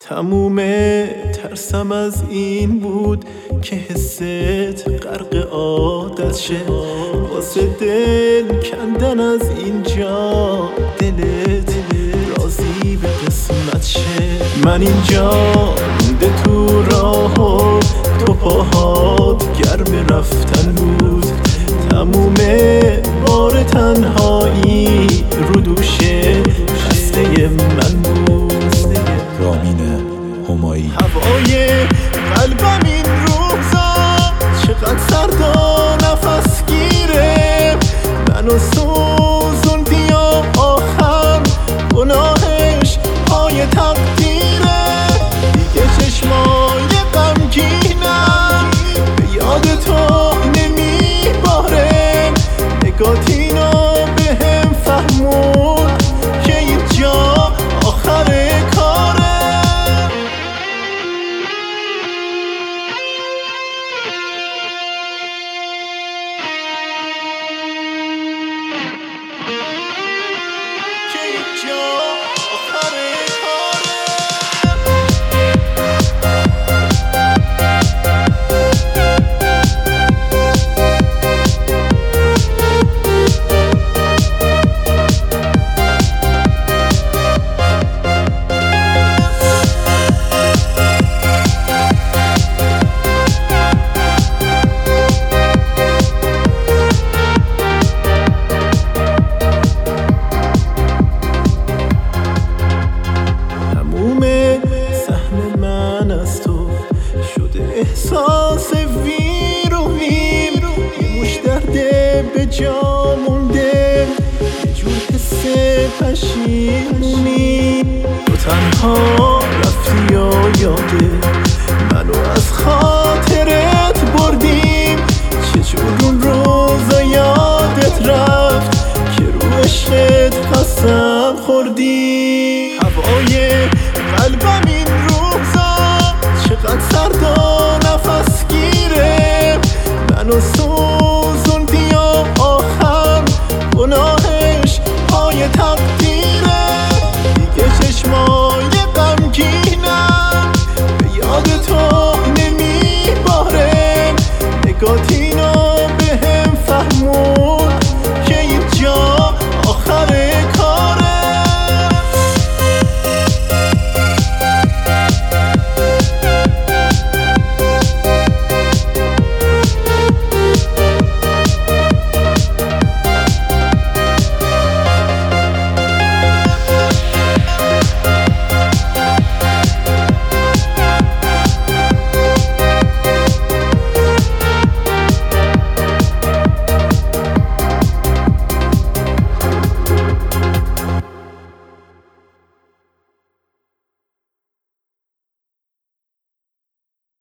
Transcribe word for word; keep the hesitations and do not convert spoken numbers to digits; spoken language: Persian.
تموم ترسم از این بود که حست غرق عادت شه، واسه دل کندن از اینجا دلت راضی به قسمت شه. من اینجا مونده تو راه و تو پاهات گرم رفتن بود، تموم بار تنهایی رو دوشه خسته من بود. رامین همایی. هوای قلبم این روزا چقدر سرد و نفس گیره، منو سوزوندی و آخر گناهش پای تقدیره. دیگه چشمای غمگینم به یاد تو نمیباره، نگات اینو بهم فهمون که اینجا آخر کاره. که اینجا آخر کاره. احساس ویر و ویر یه مش درده به جا مونده، یه جور حس پشیمونی تو تنها رفتی یا یاده منو